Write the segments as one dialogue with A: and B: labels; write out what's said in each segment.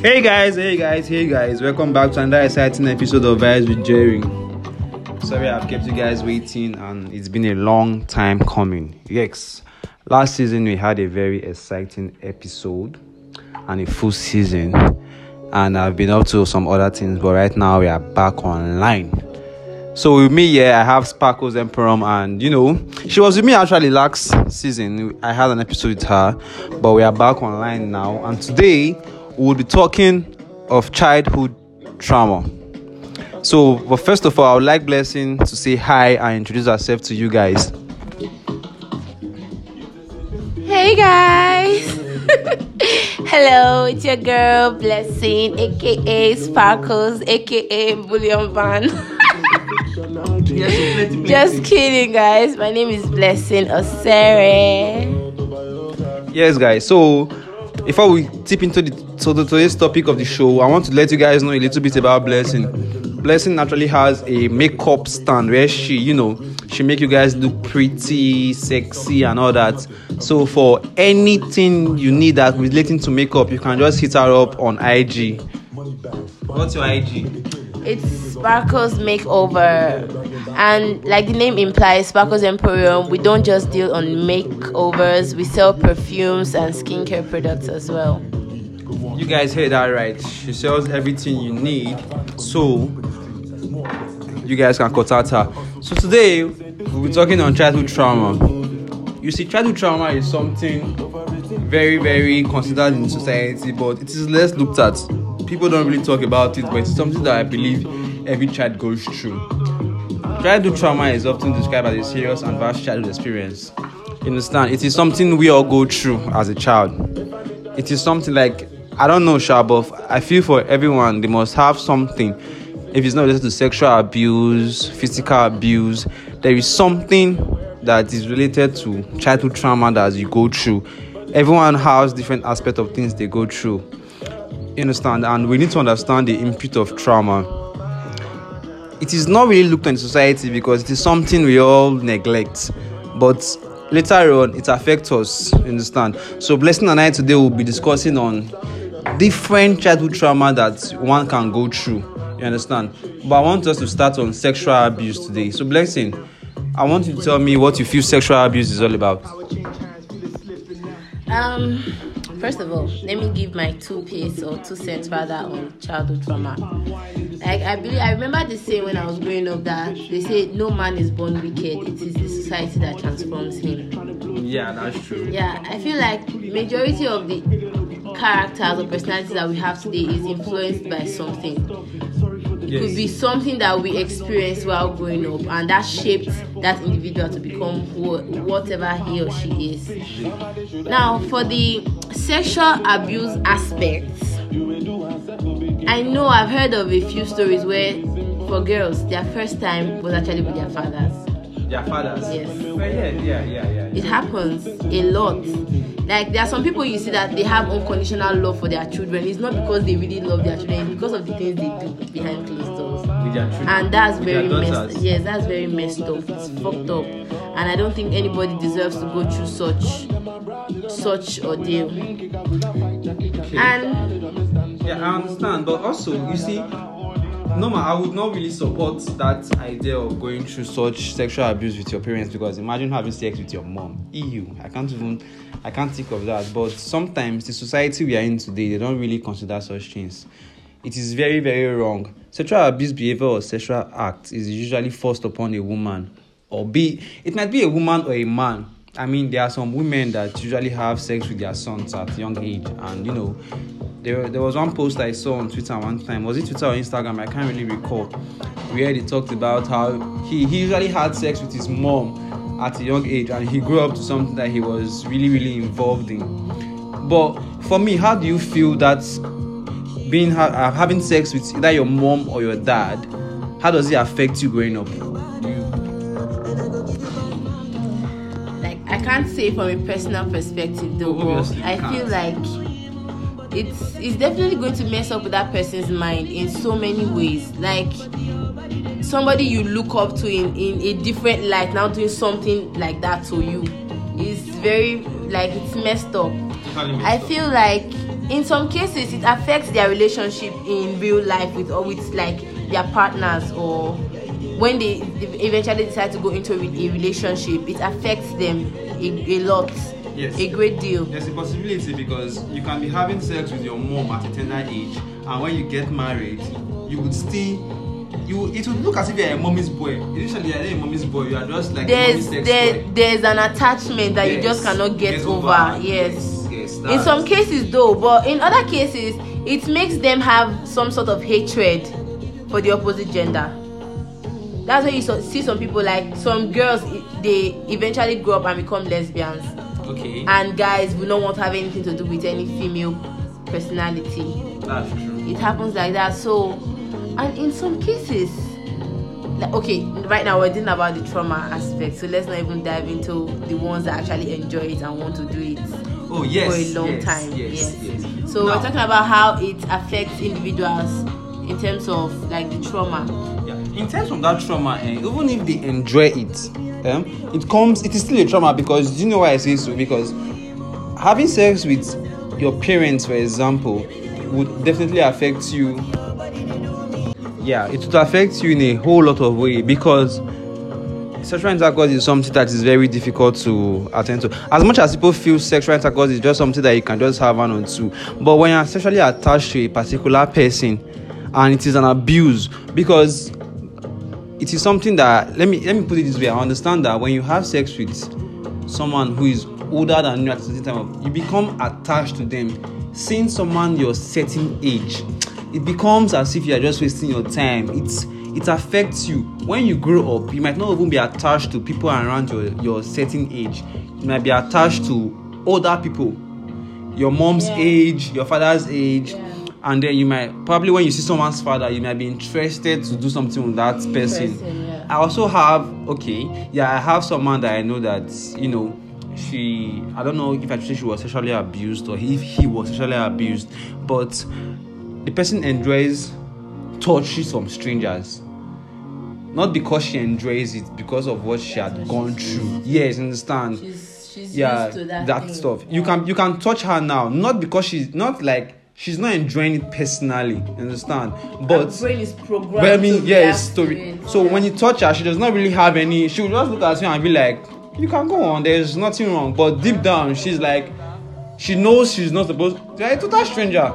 A: Hey guys, welcome back to another exciting episode of Vibes with Jerry. Sorry I've kept you guys waiting and it's been a long time coming. Yes, last season we had a very exciting episode and a full season, and I've been up to some other things, but right now we are back online. So with me here, I have Sparkles Emperor, and she was with me actually last season. I had an episode with her, but we are back online now, and today we will be talking of childhood trauma. So, but first of all, I would like Blessing to say hi and introduce herself to you guys.
B: Hey guys! Hello, it's your girl Blessing, aka Sparkles, aka Bullion Van. Just kidding, guys. My name is Blessing Osere.
A: Yes, guys. So, before we tip into today's topic of the show, I want to let you guys know a little bit about Blessing. Blessing actually has a makeup stand where she make you guys look pretty, sexy, and all that. So for anything you need that relating to makeup, you can just hit her up on IG. What's your IG?
B: It's Sparkles Makeover, and like the name implies, Sparkles Emporium, we don't just deal on makeovers, we sell perfumes and skincare products as well.
A: You guys heard that right. She sells everything you need, so you guys can contact her. So today we'll be talking on childhood trauma. You see, childhood trauma is something very, very considered in society, but it is less looked at. People don't really talk about it, but it's something that I believe every child goes through. Childhood trauma is often described as a serious and vast childhood experience. You understand? It is something we all go through as a child. It is something like, I don't know, but I feel for everyone, they must have something. If it's not related to sexual abuse, physical abuse, there is something that is related to childhood trauma that you go through. Everyone has different aspects of things they go through. You understand? And we need to understand the input of trauma. It is not really looked at in society because it is something we all neglect. But later on, it affects us. You understand? So Blessing and I today will be discussing on different childhood trauma that one can go through. You understand? But I want us to start on sexual abuse today. So Blessing, I want you to tell me what you feel sexual abuse is all about.
B: First of all, let me give my 2 cents rather on childhood trauma. Like I remember the saying when I was growing up that they say no man is born wicked, it is the society that transforms him.
A: Yeah, that's true.
B: Yeah, I feel like majority of the characters or personalities that we have today is influenced by something. It could be something that we experienced while growing up, and that shaped that individual to become whatever he or she is. Now, for the sexual abuse aspects, I know I've heard of a few stories where, for girls, their first time was actually with their fathers.
A: Their fathers?
B: Yes.
A: Yeah.
B: It happens a lot. Like, there are some people you see that they have unconditional love for their children. It's not because they really love their children, it's because of the things they do behind closed doors.
A: With their children.
B: And that's very
A: messed
B: up. Yes, that's very messed up. It's fucked up. And I don't think anybody deserves to go through such ordeal.
A: Okay.
B: And
A: yeah, I understand, but also you see, I would not really support that idea of going through such sexual abuse with your parents, because imagine having sex with your mom. I can't think of that. But sometimes the society we are in today, they don't really consider such things. It is very, very wrong. Sexual abuse behavior or sexual act is usually forced upon a woman, it might be a woman or a man. I mean, there are some women that usually have sex with their sons at a young age, and there was one post I saw on Twitter one time. Was it Twitter or Instagram? I can't really recall. Where they talked about how he usually had sex with his mom at a young age, and he grew up to something that he was really, really involved in. But for me, how do you feel that having sex with either your mom or your dad, how does it affect you growing up?
B: I can't say from a personal perspective though, but I feel like it's definitely going to mess up with that person's mind in so many ways. Like, somebody you look up to in a different light now doing something like that to you is very, like, it's messed up. I feel like in some cases it affects their relationship in real life with like their partners, or when they eventually decide to go into a relationship, it affects them a lot.
A: Yes.
B: A great deal.
A: There's a possibility, because you can be having sex with your mom at a tender age, and when you get married, you would still it would look as if you're a mommy's boy. Initially, you're a mommy's boy. You are just like
B: there's an attachment that you just cannot get over. Yes. In some cases, though, but in other cases, it makes them have some sort of hatred for the opposite gender. That's why you see some people, like some girls, they eventually grow up and become lesbians.
A: Okay.
B: And guys will not want to have anything to do with any female personality.
A: That's true.
B: It happens like that. So, and in some cases, like, okay, right now we're thinking about the trauma aspect, so let's not even dive into the ones that actually enjoy it and want to do it for a long time. Yes. So we're talking about how it affects individuals in terms of like the trauma.
A: Yeah. In terms of that trauma, even if they enjoy it, it is still a trauma, because do you know why I say so? Because having sex with your parents, for example, would definitely affect you. Yeah, it would affect you in a whole lot of ways, because sexual intercourse is something that is very difficult to attend to. As much as people feel sexual intercourse is just something that you can just have one or two, but when you're sexually attached to a particular person and it is an abuse, because it is something that, let me put it this way. I understand that when you have sex with someone who is older than you at a certain time, you become attached to them. Seeing someone your certain age, it becomes as if you are just wasting your time. It affects you. When you grow up, you might not even be attached to people around your certain age. You might be attached to older people, your mom's age, your father's age. And then you might, probably when you see someone's father, you might be interested to do something with that person. I also have, I have someone that I know that, I don't know if I should say she was sexually abused or if he was sexually abused, but the person enjoys touches from strangers. Not because she enjoys it, because of what she had gone through. Yes, understand?
B: She's used to that
A: stuff. You can touch her now, not because she's not enjoying it personally, understand? But
B: her brain is programmed
A: story. So when you touch her, she does not really have any. She will just look at you and be like, "You can go on. There's nothing wrong." But deep down, she's like, she knows she's not supposed. They're a total stranger.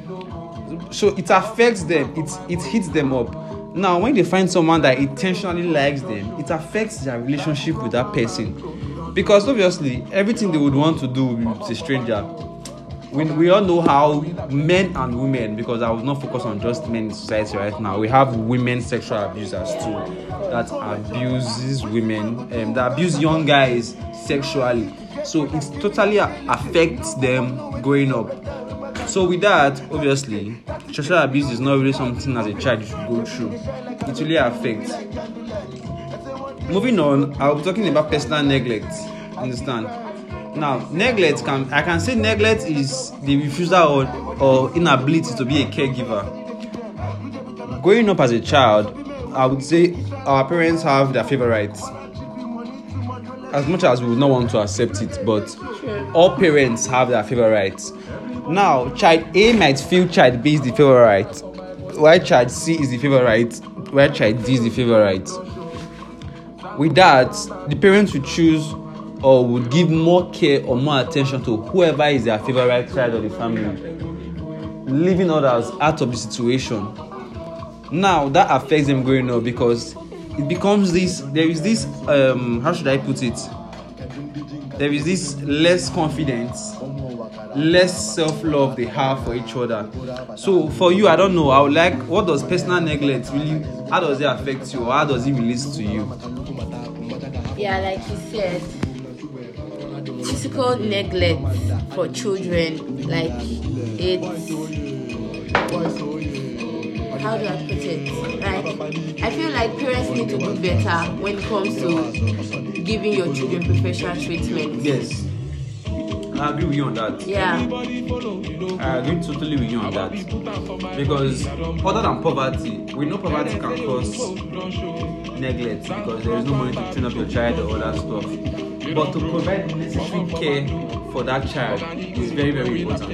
A: So it affects them. It hits them up. Now, when they find someone that intentionally likes them, it affects their relationship with that person, because obviously everything they would want to do with a stranger. We all know how men and women, because I will not focus on just men in society right now, we have women sexual abusers too, that abuses women, that abuse young guys sexually. So it totally affects them growing up. So with that, obviously, sexual abuse is not really something as a child you should go through. It really affects. Moving on, I'll be talking about personal neglect. Understand? Now, neglect I can say neglect is the refusal or inability to be a caregiver. Growing up as a child, I would say our parents have their favorites. As much as we would not want to accept it, but all parents have their favorites. Now, child A might feel child B is the favorite, while child C is the favorite, while child D is the favorite. With that, the parents would choose or would give more care or more attention to whoever is their favorite child of the family, leaving others out of the situation. Now, that affects them growing up, because it becomes there is this, how should I put it? There is this less confidence, less self-love they have for each other. So for you, I don't know, I would like, what does personal neglect really, how does it affect you, or how does it relate to you?
B: Yeah, like you said, physical neglect for children, like it's, how do I put it? Like, I feel like parents need to do better when it comes to giving your children preferential treatment.
A: Yes, I agree with you on that.
B: Yeah,
A: I agree totally with you on that, because other than poverty, we know poverty can cause neglect, because there is no money to train up your child or other stuff. But to provide necessary care for that child is very, very important.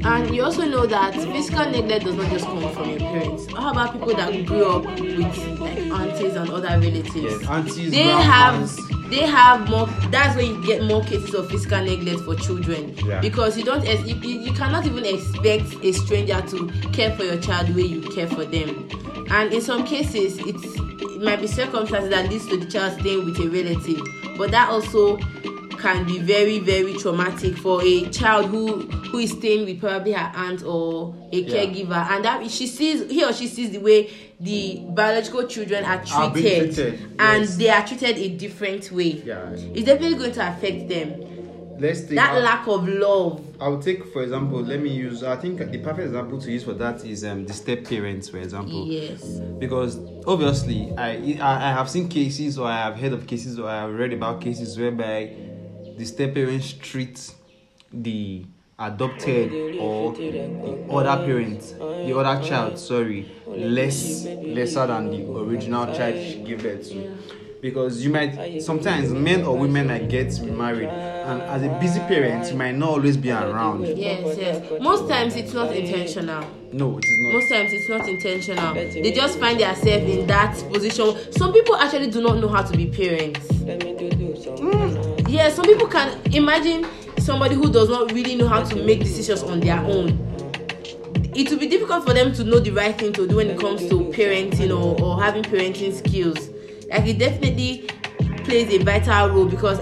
B: And you also know that physical neglect does not just come from your parents. How about people that grew up with like aunties and other relatives?
A: Yes, aunties,
B: they have more. That's where you get more cases of physical neglect for children.
A: Yeah.
B: Because you cannot even expect a stranger to care for your child the way you care for them. And in some cases, it might be circumstances that leads to the child staying with a relative, but that also can be very, very traumatic for a child who is staying with probably her aunt or a caregiver, and that he or she sees the way the biological children are treated, and they are treated a different way.
A: Yeah.
B: It's definitely going to affect them.
A: Let's take
B: that lack of love.
A: I would take, for example, I think the perfect example to use for that is the step parents, for example.
B: Yes.
A: Because obviously, I have seen cases, or I have heard of cases, or I have read about cases whereby the step parents treat the adopted or the other parent, the other child, lesser than the original child she gave birth to. Because you might, sometimes men or women might get married, and as a busy parent, you might not always be around.
B: Yes. Most times it's not intentional.
A: No, it is not.
B: Most times it's not intentional. They just find themselves in that position. Some people actually do not know how to be parents. Yeah, some people can imagine somebody who does not really know how to make decisions on their own. It will be difficult for them to know the right thing to do when it comes to parenting or having parenting skills. Like, it definitely plays a vital role, because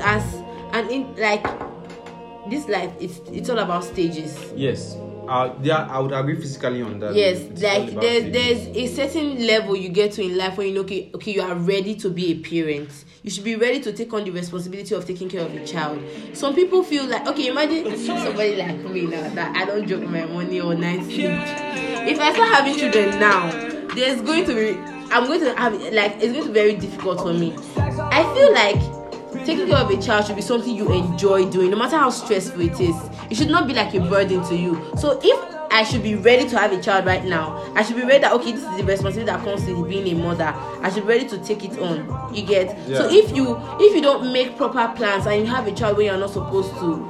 B: this life, it's all about stages.
A: Yes. I would agree physically on that.
B: Yes, like there's a certain level you get to in life when you know, okay, you are ready to be a parent. You should be ready to take on the responsibility of taking care of a child. Some people feel like, okay, imagine somebody like me now that I don't drop my money or night sleep. If I start having children now, it's going to be very difficult for me. I feel like taking care of a child should be something you enjoy doing, no matter how stressful it is. It should not be like a burden to you. So if I should be ready to have a child right now, I should be ready that, okay, this is the responsibility that comes with being a mother. I should be ready to take it on. You get? Yeah. So if you don't make proper plans and you have a child when you're not supposed to,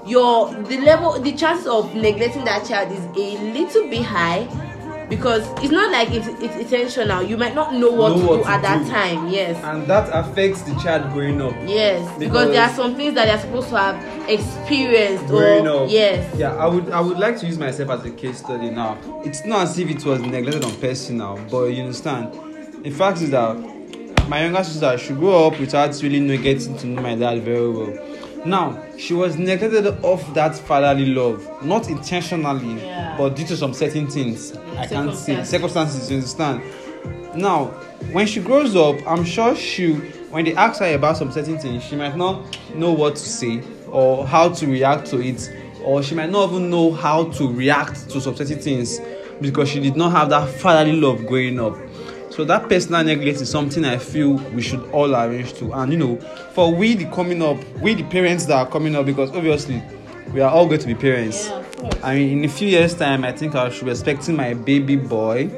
B: the chances of neglecting that child is a little bit high. Because it's not like it's intentional. You might not know what to do at that time. Yes. And
A: that affects the child growing up.
B: Yes. Because there are some things that they're supposed to have experienced
A: growing up.
B: Yes.
A: Yeah, I would like to use myself as a case study now. It's not as if it was neglected on personal, but you understand. The fact is that my younger sister, she grew up without really getting to know my dad very well. Now, she was neglected of that fatherly love, not intentionally, but due to some certain things. I can't say circumstances, you understand. Now, when she grows up, I'm sure when they ask her about some certain things, she might not know what to say or how to react to it, or she might not even know how to react to some certain things because she did not have that fatherly love growing up. So that personal neglect is something I feel we should all arrange to. And for we the parents that are coming up, because obviously we are all going to be parents.
B: Yeah, of course.
A: I mean, in a few years' time, I think I should be expecting my baby boy.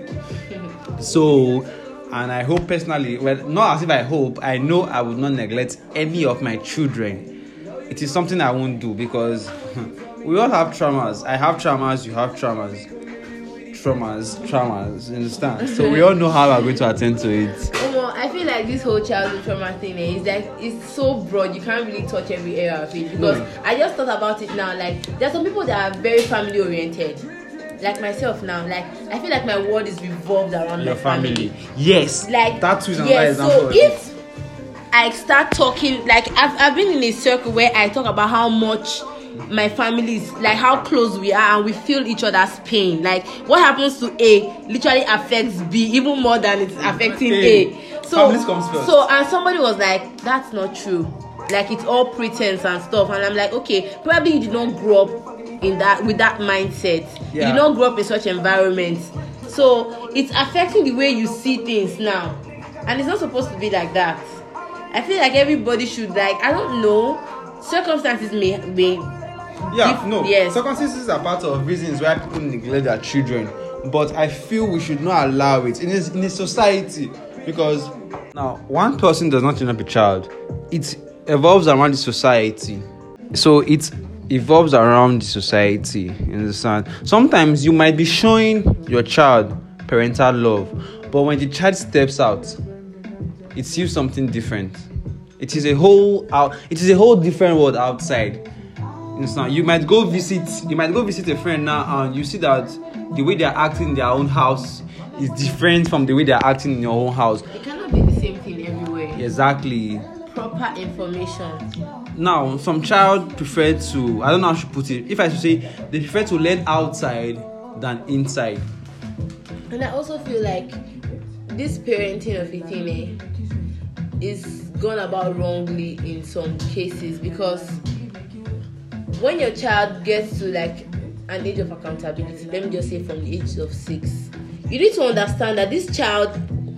A: So, and I hope personally, well, not as if I hope, I know I would not neglect any of my children. It is something I won't do, because we all have traumas. I have traumas, you have traumas. Traumas, you understand? So we all know how we're going to attend to it.
B: I feel like this whole childhood trauma thing is like, it's so broad, you can't really touch every area of it. Because I just thought about it now, like, there are some people that are very family oriented. Like myself now, like, I feel like my world is revolved around
A: your
B: my family.
A: Yes,
B: like
A: that's another example.
B: So if I start talking, like, I've been in a circle where I talk about how much my family is, like, how close we are and we feel each other's pain. Like, what happens to A literally affects B even more than it's affecting A. So,
A: comes first.
B: And somebody was like, that's not true. Like, it's all pretense and stuff. And I'm like, okay, probably you did not grow up with that mindset. You did not grow up in such environment. So it's affecting the way you see things now. And it's not supposed to be like that. I feel like everybody should, like, I don't know, circumstances may
A: circumstances are part of reasons why people neglect their children, but I feel we should not allow it in a society, because now one person does not turn up a child. It evolves around the society, so it's evolves around the society. You understand? Sometimes you might be showing your child parental love, but when the child steps out, it sees something different. It is a whole different world outside. You understand? You might go visit a friend now, and you see that the way they are acting in their own house is different from the way they are acting in your own house.
B: It cannot be the same thing everywhere.
A: Exactly.
B: Proper information.
A: Now, some child prefer to, I don't know how to put it. If I should say, they prefer to learn outside than inside.
B: And I also feel like this parenting of a thing is gone about wrongly in some cases, because when your child gets to like an age of accountability, let me just say from the age of 6, you need to understand that this child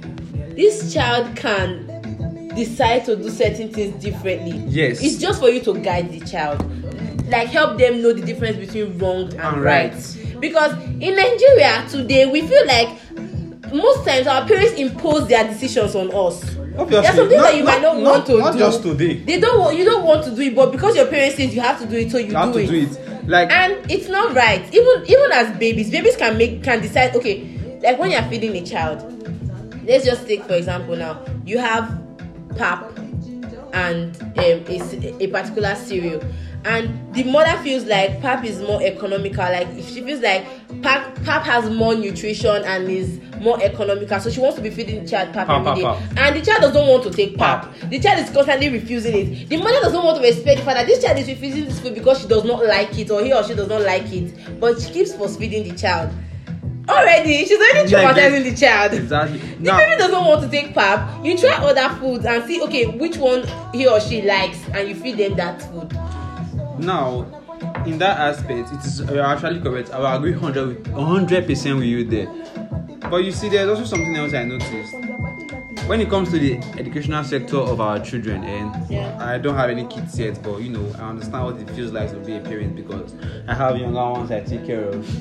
B: can decide to do certain things differently.
A: Yes.
B: It's just for you to guide the child, like help them know the difference between wrong and right. Because in Nigeria today, we feel like most times our parents impose their decisions on us.
A: Obviously,
B: there's something that you might not want to do.
A: Not just today.
B: You don't want to do it, but because your parents say you have to do it, so you have to do it.
A: Like,
B: and it's not right. Even as babies can decide. Okay, like when you're feeding a child, let's just take for example now, you have pap and a particular cereal, and the mother feels like pap is more economical. Like if she feels like pap has more nutrition and is more economical, so she wants to be feeding the child pap every day. And the child doesn't want to take pap. The child is constantly refusing it. The mother doesn't want to respect the fact that this child is refusing this food because she does not like it, or he or she does not like it, but she keeps force-feeding the child. She's already traumatizing the child.
A: Exactly.
B: The baby doesn't want to take pap. You try other foods and see, okay, which one he or she likes, and you feed them that food.
A: Now, in that aspect, you're actually correct. I will agree 100% with you there. But you see, there's also something else I noticed. When it comes to the educational sector of our children, and I don't have any kids yet, but I understand what it feels like to be a parent because I have younger ones I take care of.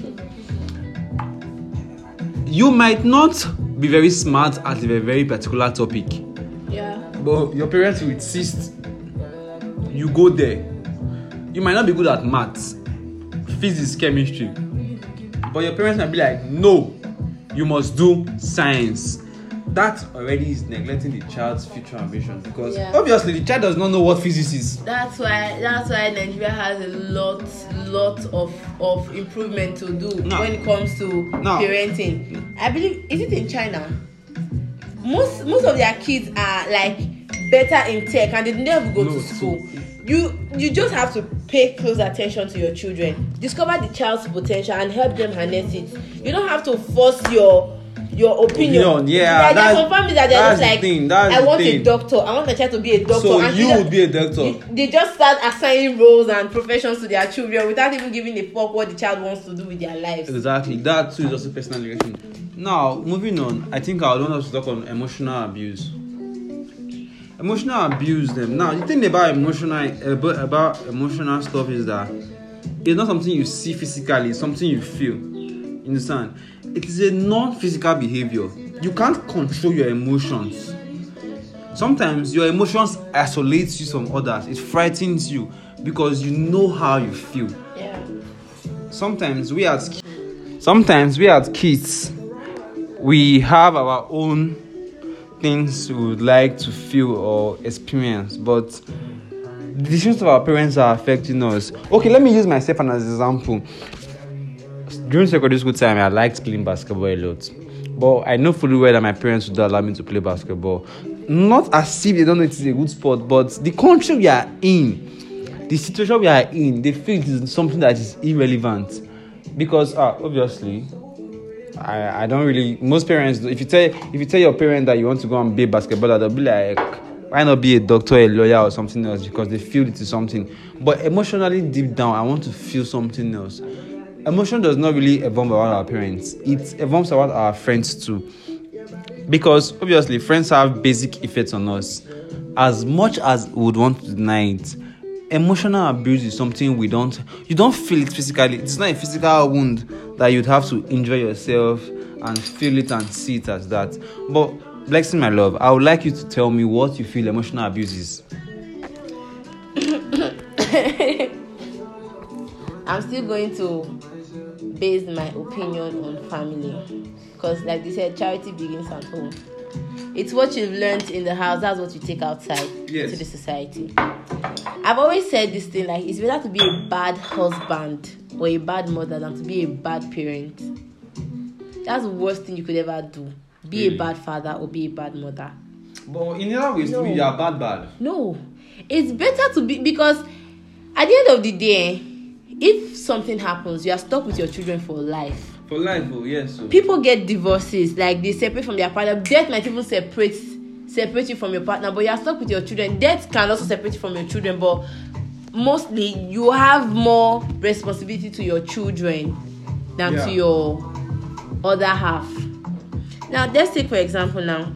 A: You might not be very smart at a very particular topic.
B: Yeah.
A: But your parents will insist you go there. You might not be good at maths, physics, chemistry. But your parents might be like, no, you must do science. That already is neglecting the child's future ambition, because obviously the child does not know what physics is.
B: That's why Nigeria has a lot of improvement to do when it comes to parenting. I believe, is it in China? Most of their kids are like better in tech and they never go to school. You just have to pay close attention to your children, discover the child's potential and help them harness it. You don't have to force your opinion.
A: Yeah,
B: there are some families that they're just like, I want a doctor. I want my child to be a doctor.
A: So you would be a doctor.
B: They just start assigning roles and professions to their children without even giving a fuck what the child wants to do with their lives.
A: Exactly. That too is also personal direction. Now, moving on, I think I would want us to talk on emotional abuse. Emotional abuse them. Now, the thing about emotional stuff is that it's not something you see physically, it's something you feel. You understand? It is a non-physical behavior. You can't control your emotions. Sometimes your emotions isolate you from others. It frightens you because you know how you feel.
B: Yeah.
A: Sometimes we as kids, we have our own things we would like to feel or experience, but the decisions of our parents are affecting us. Okay, let me use myself as an example. During secondary school time, I liked playing basketball a lot. But I know fully well that my parents would allow me to play basketball. Not as if they don't know it is a good sport, but the country we are in, the situation we are in, they feel it is something that is irrelevant. Because obviously, I don't really. Most parents, if you tell your parent that you want to go and play basketball, they'll be like, why not be a doctor, a lawyer, or something else? Because they feel it is something. But emotionally, deep down, I want to feel something else. Emotion does not really evolve around our parents. It evolves around our friends too. Because obviously, friends have basic effects on us. As much as we would want to deny it, emotional abuse is something you don't feel it physically. It's not a physical wound that you'd have to injure yourself and feel it and see it as that. But Blessing, my love, I would like you to tell me what you feel emotional abuse is.
B: I'm still going to base my opinion on family, because like they said, charity begins at home. It's what you've learned in the house, that's what you take outside to the society. I've always said this thing, like, it's better to be a bad husband or a bad mother than to be a bad parent. That's the worst thing you could ever do. Be a bad father or be a bad mother.
A: But in other ways, you are bad.
B: No. It's better to be, because at the end of the day, if something happens, you are stuck with your children for life.
A: For life, yes. So.
B: People get divorces, like they separate from their partner. Death might even separate you from your partner, but you are stuck with your children. Death can also separate you from your children, but mostly you have more responsibility to your children than to your other half. Now, let's take for example now.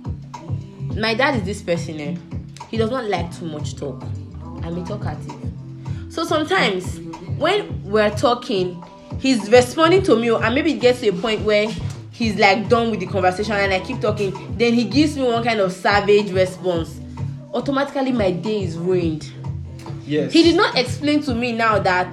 B: My dad is this person, he does not like too much talk. I'm a talkative. So sometimes when we're talking, he's responding to me, and maybe it gets to a point where he's like done with the conversation and I keep talking, then he gives me one kind of savage response. Automatically my day is ruined.
A: Yes.
B: He did not explain to me now that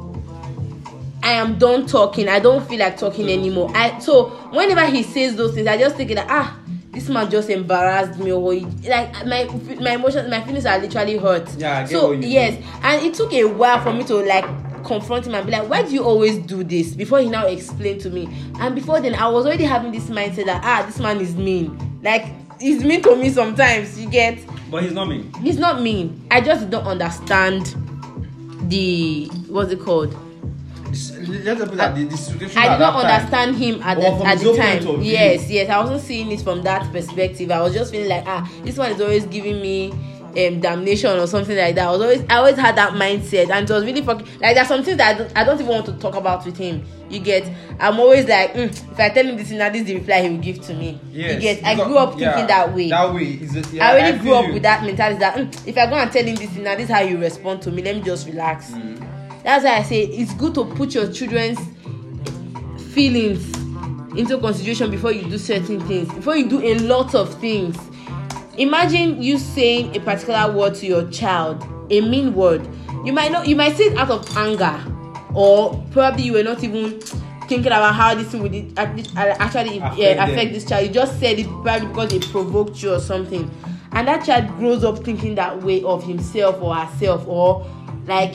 B: I am done talking. I don't feel like talking anymore. So whenever he says those things, I just think that this man just embarrassed me, or like my emotions, my feelings are literally hurt.
A: Yeah, I get
B: so
A: what you
B: yes,
A: mean.
B: And it took a while for me to like confront him and be like, why do you always do this? Before he now explained to me. And before then I was already having this mindset that this man is mean. Like, he's mean to me sometimes, you get.
A: But he's not mean.
B: He's not mean. I just don't understand what's it called?
A: The situation.
B: I did not understand him at the time. Yes, I wasn't seeing it from that perspective. I was just feeling like, this one is always giving me damnation or something like that. I always had that mindset, and it was really fucking like, there's some things that I don't even want to talk about with him. You get, I'm always like, if I tell him this, now this is the reply he will give to me.
A: Yes,
B: you get, I grew up thinking that way.
A: That way,
B: I already grew up with that mentality that if I go and tell him this, now this is how you respond to me. Let me just relax. That's why I say it's good to put your children's feelings into consideration before you do certain things, before you do a lot of things. Imagine you saying a particular word to your child, a mean word. You might say it out of anger, or probably you were not even thinking about how this thing would actually affect this child. You just said it probably because it provoked you or something, and that child grows up thinking that way of himself or herself, or like.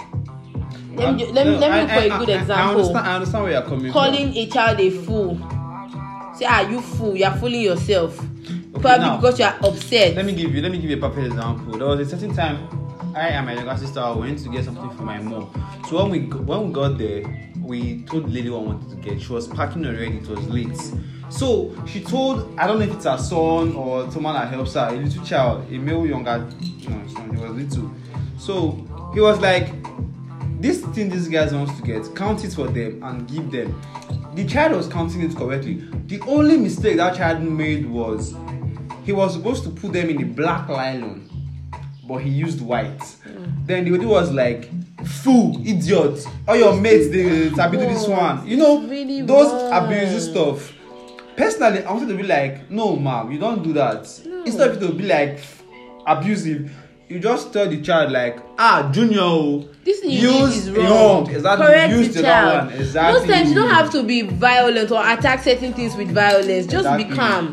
B: Let me look for a good example.
A: I understand where you're coming
B: Calling
A: from.
B: a child a fool. Say, you fool, you're fooling yourself.
A: Okay,
B: probably
A: now,
B: because you're upset.
A: Let me give you a perfect example. There was a certain time I and my younger sister went to get something for my mom. So when we got there, we told the lady what we wanted to get. She was packing already, it was late. So she told, I don't know if it's her son or someone that helps her, a little child, a male younger, he was little. So he was like, this thing this guy wants to get, count it for them and give them. The child was counting it correctly. The only mistake that child made was he was supposed to put them in a black nylon, but he used white. Then the lady was like, fool, idiot, all your mates they sabi do this one. You know,
B: really
A: those
B: wrong.
A: abusive stuff. Personally, I wanted to be like, no ma'am, you don't do that. Instead of it to be like abusive, you just tell the child like, Junior,
B: this thing you did is wrong.
A: Exactly.
B: Correct
A: Use
B: the
A: child.
B: child.
A: Exactly.
B: Most times you don't have to be violent or attack certain things with violence. Just be calm.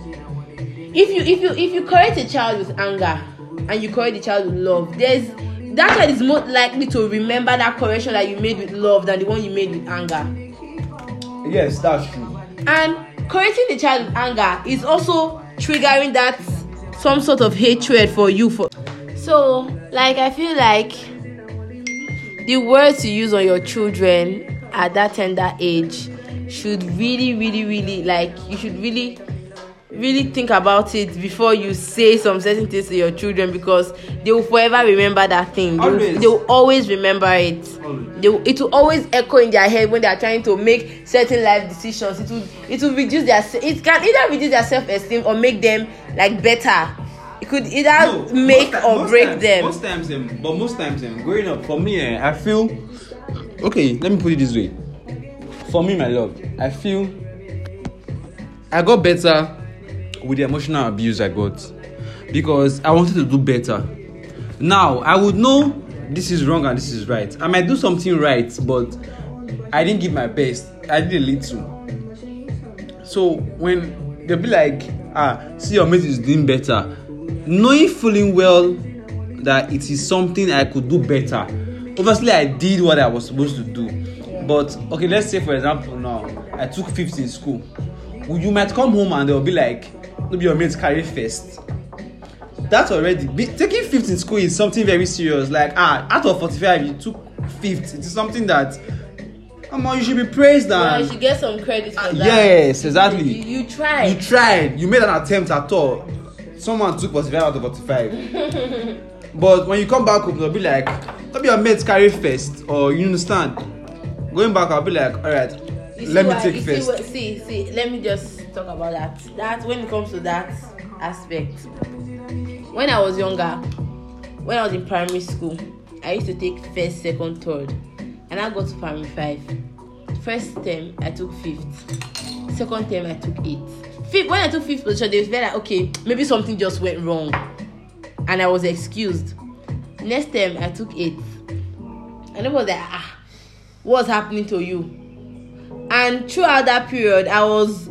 B: If you correct a child with anger and you correct the child with love, that child is more likely to remember that correction that you made with love than the one you made with anger.
A: Yes, that's true.
B: And correcting the child with anger is also triggering that some sort of hatred for you. So, like, I feel like the words you use on your children at that tender age should really, like, you should really think about it before you say some certain things to your children, because they will forever remember that thing. They will always remember it. It will always echo in their head when they are trying to make certain life decisions. It will reduce it can either reduce their self-esteem or make them like better. It could either make or break them.
A: Most times, growing up, for me, I feel... Okay, let me put it this way. For me, my love, I feel I got better with the emotional abuse I got because I wanted to do better. Now, I would know this is wrong and this is right. I might do something right, but I didn't give my best. I did a little. So when they'll be like, see your mate is doing better, knowing fully well that it is something I could do better. Obviously, I did what I was supposed to do. But okay, let's say for example now, I took 5th in school. You might come home and they'll be like, maybe your mates carry first. That's already taking 5th in school is something very serious. Like out of 45, you took 5th. It's something that you should be praised.
B: And you should get some credit for that.
A: Yes, exactly.
B: You tried.
A: You tried. You made an attempt at all. Someone took 45 out of 45. But when you come back home, they'll be like, maybe your mates carry first, or you understand. Going back, I'll be like, all right, let me take first.
B: See, let me just talk about that. That when it comes to that aspect, when I was younger, when I was in primary school, I used to take first, second, third, and I got to primary 5. First term, I took 5th. Second term, I took 8th. Fifth, when I took 5th position, they were like, okay, maybe something just went wrong, and I was excused. Next term, I took 8th, and it was like, what's happening to you? And throughout that period, I was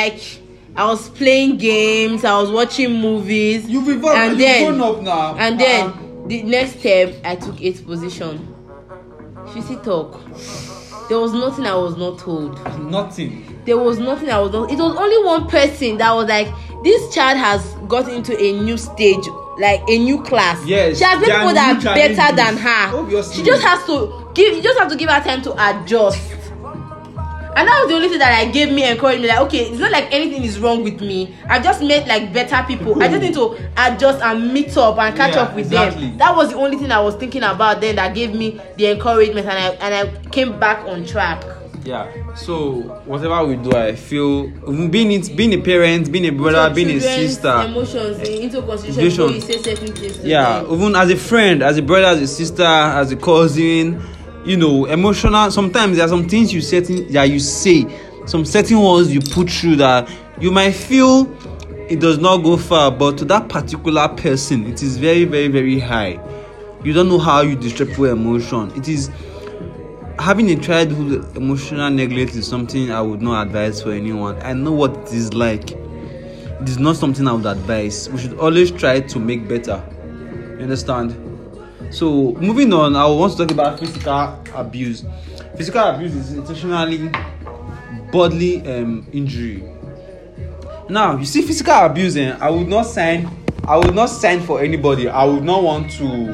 B: playing games, I was watching movies.
A: You've evolved, you've grown up now.
B: And then the next term, I took 8th position. Fisi talk. There was nothing I was not told.
A: Nothing.
B: There was nothing I was not. It was only one person that was like, this child has got into a new stage, like a new class.
A: Yes.
B: She has people that are better than her.
A: Obviously.
B: She just has to give. You just have to give her time to adjust. And that was the only thing that like gave me encouragement. Like, okay, it's not like anything is wrong with me. I've just met like better people. I just need to adjust and meet up and catch up with them. That was the only thing I was thinking about then that gave me the encouragement, and I came back on track.
A: Yeah. So whatever we do, I feel being a parent, being a brother, being a sister,
B: emotions into consideration before you say certain things to them.
A: Even as a friend, as a brother, as a sister, as a cousin, emotional. Sometimes there are some things you say, some certain words you put through that you might feel it does not go far, but to that particular person, it is very, very, very high. You don't know how you distribute emotion. It is having a childhood emotional neglect is something I would not advise for anyone. I know what it is like. It is not something I would advise. We should always try to make better. You understand? So moving on, I want to talk about physical abuse. Physical abuse is intentionally bodily injury. Now, you see, physical abuse, I would not sign for anybody. I would not want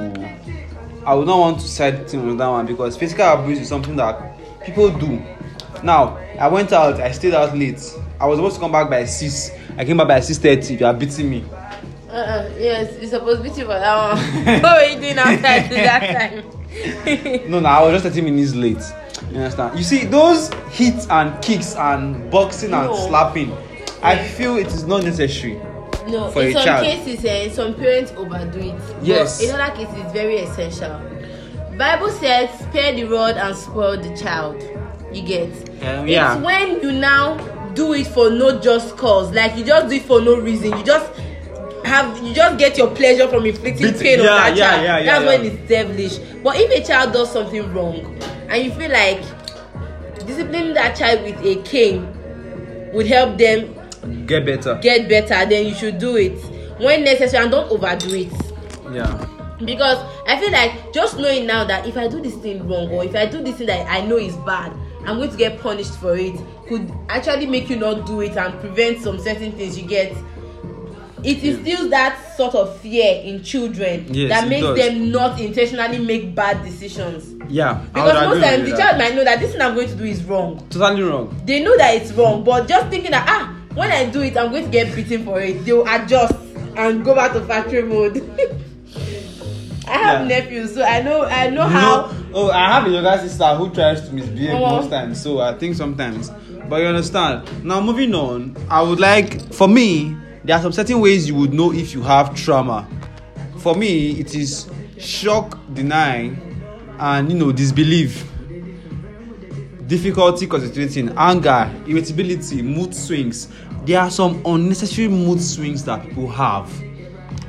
A: to side thing with that one, because physical abuse is something that people do. Now, I went out, I stayed out late. I was supposed to come back by 6. I came back by 6:30. You are beating me.
B: Yes, you're supposed to beat you for that one. What were you doing outside that time?
A: No, I was just 30 minutes late. You understand? You see, those hits and kicks and boxing and slapping, I feel it is not necessary.
B: No,
A: for
B: in
A: a
B: some
A: child.
B: Cases, some parents overdo it.
A: Yes.
B: But in other cases, it's very essential. Bible says, spare the rod and spoil the child. You get? It's when you now do it for no just cause. Like, you just do it for no reason. You just get your pleasure from inflicting pain on that child. That's when it's devilish. But if a child does something wrong and you feel like disciplining that child with a cane would help them
A: get better,
B: then you should do it when necessary, and don't overdo it. Because I feel like just knowing now that if I do this thing wrong, or if I do this thing that I know is bad, I'm going to get punished for it, could actually make you not do it and prevent some certain things. You get? It instills that sort of fear in children that makes them not intentionally make bad decisions. Because most times the child might know that this thing I'm going to do is wrong.
A: Totally wrong.
B: They know that it's wrong, but just thinking that when I do it, I'm going to get beaten for it. They'll adjust and go back to factory mode. I have nephews, so I know how.
A: I have a younger sister who tries to misbehave most times, so I think sometimes. But you understand. Now, moving on, I would like, for me, there are some certain ways you would know if you have trauma. For me, it is shock, deny, and disbelief, difficulty concentrating, anger, irritability, mood swings. There are some unnecessary mood swings that people have.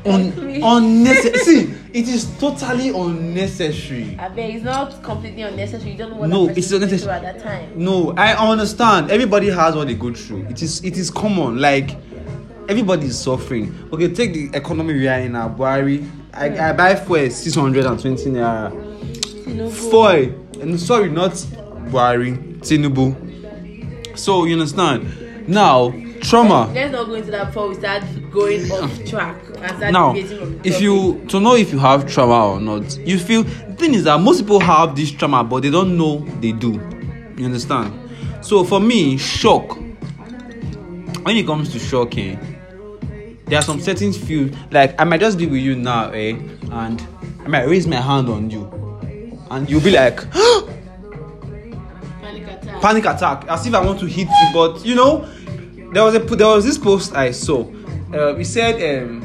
A: Unnecessary. See, it is totally unnecessary.
B: I bet it's not completely unnecessary. You don't know what
A: No,
B: that
A: it's
B: person is going
A: unnecessary.
B: through at that time.
A: No, I understand. Everybody has what they go through. It is common. Like everybody is suffering. Okay, take the economy we are in now. Buhari. I buy fuel 620 naira. Fuel. And sorry, not Buhari. Tinubu. So you understand? Now, trauma.
B: Let's not go into that before we start going off track and start
A: Now,
B: debating on the
A: if
B: topic.
A: you to know if you have trauma or not, you feel the thing is that most people have this trauma, but they don't know they do. You understand? So for me, shock. When it comes to shocking, there are some certain feel like I might just be with you now, and I might raise my hand on you, and you'll be like, panic attack, as if I want to hit you, but you know, there was this post I saw. It said,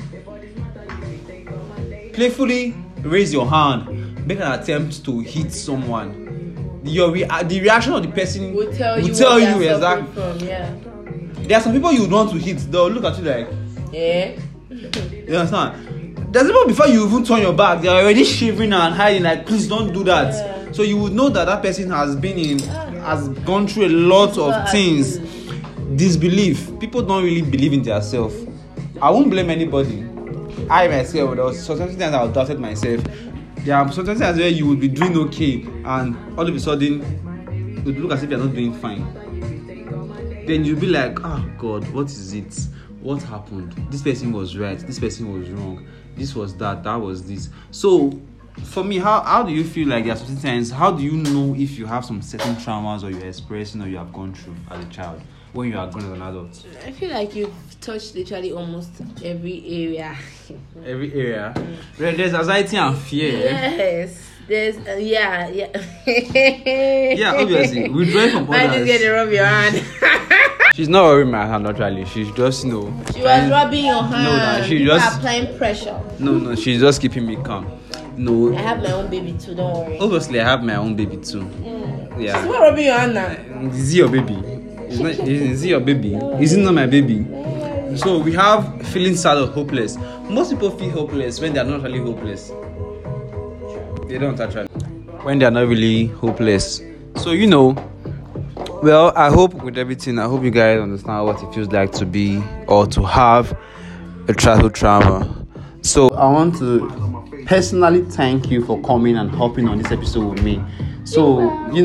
A: playfully raise your hand, make an attempt to hit someone. The reaction of the person
B: will tell you
A: exactly.
B: From, yeah.
A: There are some people you would want to hit. They'll look at you like,
B: yeah.
A: You understand? There's people before you even turn your back, they're already shivering and hiding. Like, please don't do that. Yeah. So you would know that person has gone through a lot of things. Disbelief. People don't really believe in themselves. I won't blame anybody. I myself, there was sometimes I doubted myself. There are sometimes where you would be doing okay, and all of a sudden, it would look as if you're not doing fine. Then you'll be like, oh God, what is it? What happened? This person was right. This person was wrong. This was that. That was this. So, for me, how do you feel like there are certain times? How do you know if you have some certain traumas or you're expressing or you have gone through as a child when you are grown as an adult?
B: I feel like you've touched literally almost every area.
A: Every area. There's anxiety and fear.
B: Yes. There's yeah.
A: Yeah, obviously. We draw from
B: I
A: others.
B: just get to rub your hand.
A: She's not rubbing my hand, actually. She's just,
B: She was rubbing your hand.
A: No, she
B: People
A: just
B: are applying pressure.
A: No, she's just keeping me calm. No.
B: I have my own baby too, don't worry.
A: Obviously, I have my own baby too. Yeah.
B: She's not rubbing your hand now.
A: Is he your baby? Is he your baby? Is he not my baby? So we have feeling sad or hopeless. Most people feel hopeless when they are not really hopeless. They don't actually. When they are not really hopeless. So well, I hope with everything, I hope you guys understand what it feels like to be or to have a childhood trauma. So I want to personally thank you for coming and hopping on this episode with me. So, we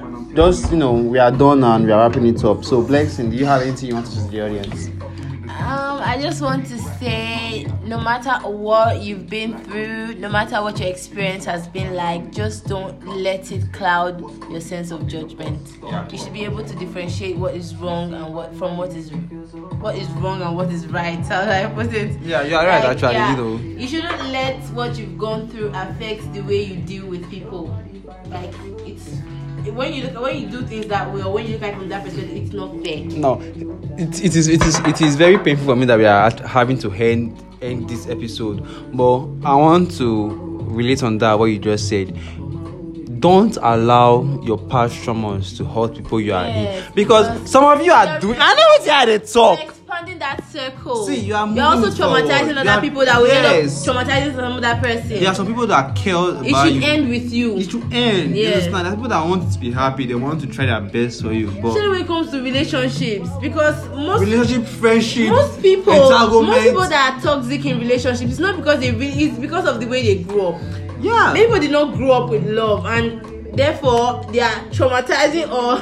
A: are done and we are wrapping it up. So, Blessing, do you have anything you want to say to the audience?
B: I just want to say, no matter what you've been through, no matter what your experience has been like, just don't let it cloud your sense of judgment.
A: Yeah.
B: You should be able to differentiate what is wrong and what is wrong and what is right. How do I put it?
A: Yeah, you are right, actually.
B: You shouldn't let what you've gone through affect the way you deal with people. Like, it's when you do things that way, or when you look at it from that perspective, it's not fair.
A: No, it is very painful for me that we are having to end this episode. But I want to relate on that what you just said. Don't allow your past traumas to hurt people you are in, because some of you are doing. I know what you had to talk.
B: Expanding that circle.
A: See, you're
B: also traumatizing other people that will end up traumatizing some other person.
A: There are some people that care about you.
B: It should end with you.
A: It should end.
B: Yeah.
A: You understand? There are people that want to be happy. They want to try their best for you. But
B: especially when it comes to relationships, because
A: friendship,
B: most people
A: entanglement.
B: that are toxic in relationships, it's not because it's because of the way they grew up.
A: Yeah.
B: Many people did not grow up with love, and therefore they are traumatizing or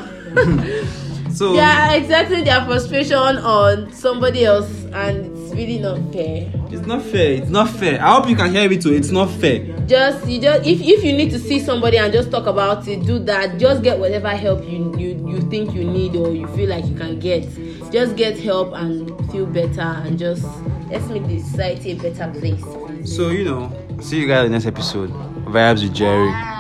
A: so
B: they are exerting their frustration on somebody else, and it's really not fair.
A: It's not fair. I hope you can hear me too. It's not fair.
B: If you need to see somebody and just talk about it, do that. Just get whatever help you think you need or you feel like you can get. Just get help and feel better, and just let's make the society a better place.
A: So see you guys in the next episode. Vibes with Jerry.
B: Bye.